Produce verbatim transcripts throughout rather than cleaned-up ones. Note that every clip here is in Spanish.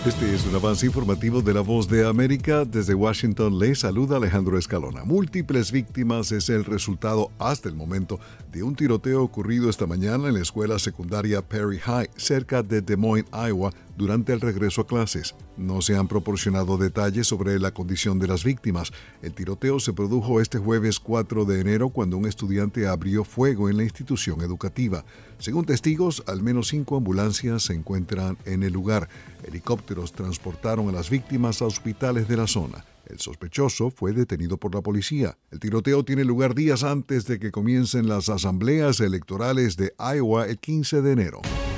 Este es un avance informativo de La Voz de América. Desde Washington le saluda Alejandro Escalona. Múltiples víctimas es el resultado hasta el momento de un tiroteo ocurrido esta mañana en la escuela secundaria Perry High, cerca de Des Moines, Iowa, durante el regreso a clases. No se han proporcionado detalles sobre la condición de las víctimas. El tiroteo se produjo este jueves cuatro de enero cuando un estudiante abrió fuego en la institución educativa. Según testigos, al menos cinco ambulancias se encuentran en el lugar. Helicópteros transportaron a las víctimas a hospitales de la zona. El sospechoso fue detenido por la policía. El tiroteo tiene lugar días antes de que comiencen las asambleas electorales de Iowa el quince de enero.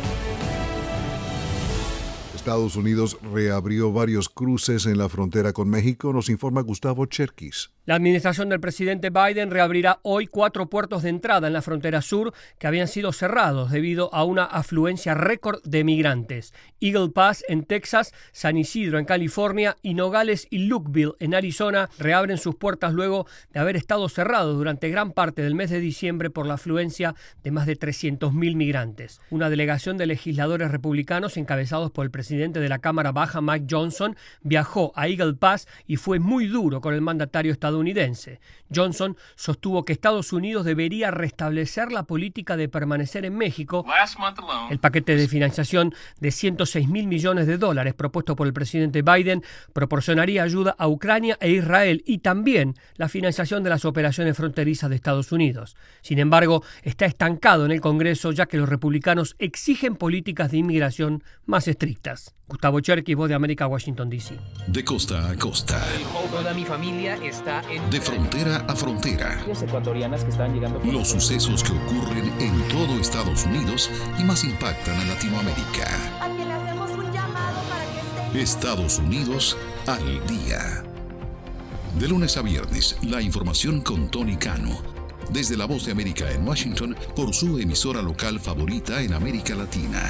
Estados Unidos reabrió varios cruces en la frontera con México, nos informa Gustavo Cherkis. La administración del presidente Biden reabrirá hoy cuatro puertos de entrada en la frontera sur que habían sido cerrados debido a una afluencia récord de migrantes. Eagle Pass en Texas, San Isidro en California y Nogales y Lukeville en Arizona reabren sus puertas luego de haber estado cerrados durante gran parte del mes de diciembre por la afluencia de más de trescientos mil migrantes. Una delegación de legisladores republicanos encabezados por el presidente de la Cámara Baja, Mike Johnson, viajó a Eagle Pass y fue muy duro con el mandatario estadounidense. Johnson sostuvo que Estados Unidos debería restablecer la política de permanecer en México. El paquete de financiación de ciento seis mil millones de dólares propuesto por el presidente Biden proporcionaría ayuda a Ucrania e Israel y también la financiación de las operaciones fronterizas de Estados Unidos. Sin embargo, está estancado en el Congreso ya que los republicanos exigen políticas de inmigración más estrictas. Gustavo Cherkis, Voz de América, Washington, D C. De costa a costa. Toda mi familia está en... De frontera a frontera. Ecuatorianas que están llegando... Los sucesos que ocurren en todo Estados Unidos y más impactan a Latinoamérica. A quien le hacemos un llamado para que esté... Estados Unidos al día. De lunes a viernes, la información con Tony Cano. Desde La Voz de América en Washington, por su emisora local favorita en América Latina.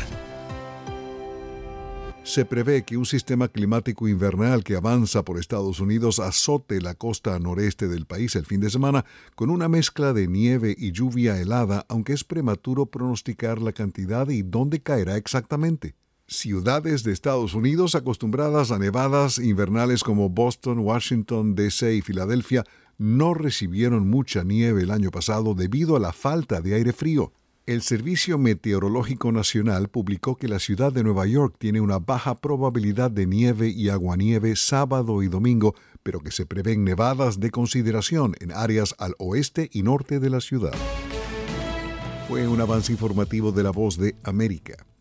Se prevé que un sistema climático invernal que avanza por Estados Unidos azote la costa noreste del país el fin de semana con una mezcla de nieve y lluvia helada, aunque es prematuro pronosticar la cantidad y dónde caerá exactamente. Ciudades de Estados Unidos acostumbradas a nevadas invernales como Boston, Washington, D C y Filadelfia no recibieron mucha nieve el año pasado debido a la falta de aire frío. El Servicio Meteorológico Nacional publicó que la ciudad de Nueva York tiene una baja probabilidad de nieve y aguanieve sábado y domingo, pero que se prevén nevadas de consideración en áreas al oeste y norte de la ciudad. Fue un avance informativo de La Voz de América.